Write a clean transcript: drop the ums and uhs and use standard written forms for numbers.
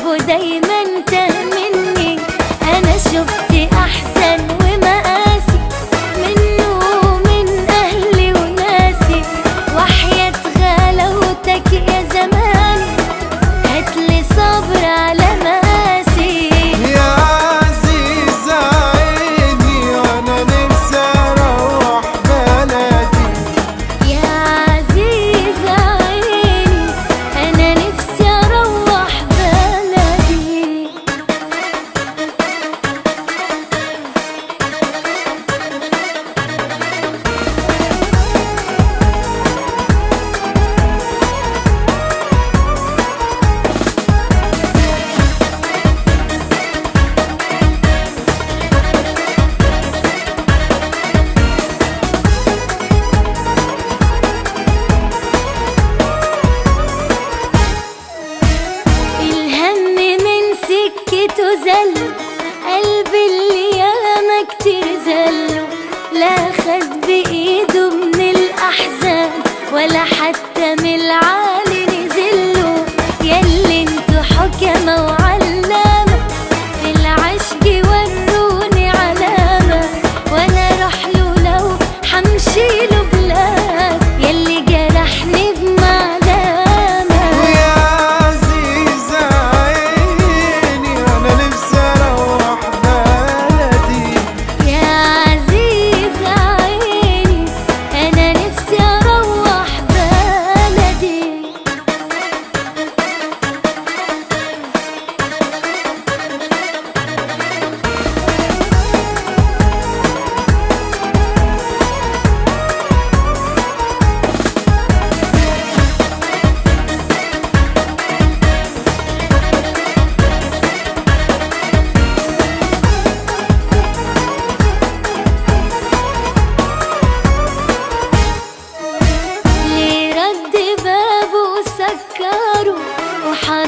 ودايما تهمني. انا شفت احسن ومقاسي منه ومن اهلي وناسي، وحياة غلاوتك يا زماني هاتلي صبر على مقاسي. يا عزيز عيني وانا نفسي اروح بلدي. يا عزيز عيني انا نفسي اروح بلدي. زل قلبي اللي ياما كتير زله، لا خد بإيده من الأحزان ولا حتى من العالي نزله. ياللي انتو حكمة وعلامة في العشق وروني علامة، وانا رحله لو حمشيله بلاد ياللي جرحني بمعلامة. ويا عزيز عيني وانا نفسي اروح بلدي. يا عزيز عيني انا نفسي اروح بلدي. ليه رد بابه وسكره